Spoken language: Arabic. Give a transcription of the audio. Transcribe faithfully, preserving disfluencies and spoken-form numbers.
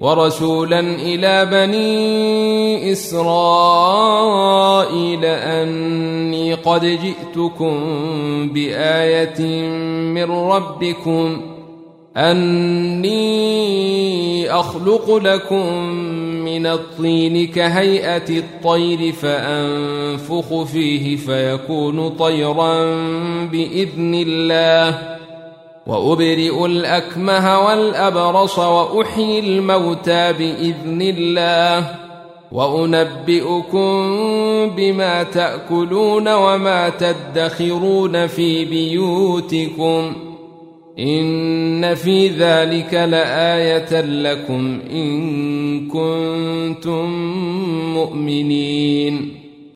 ورسولا إلى بني إسرائيل أني قد جئتكم بآية من ربكم أني أخلق لكم من الطين كهيئة الطير فأنفخ فيه فيكون طيرا بإذن الله وأبرئ الأكمه والأبرص وأحيي الموتى بإذن الله وأنبئكم بما تأكلون وما تدخرون في بيوتكم إن في ذلك لآية لكم إن كنتم مؤمنين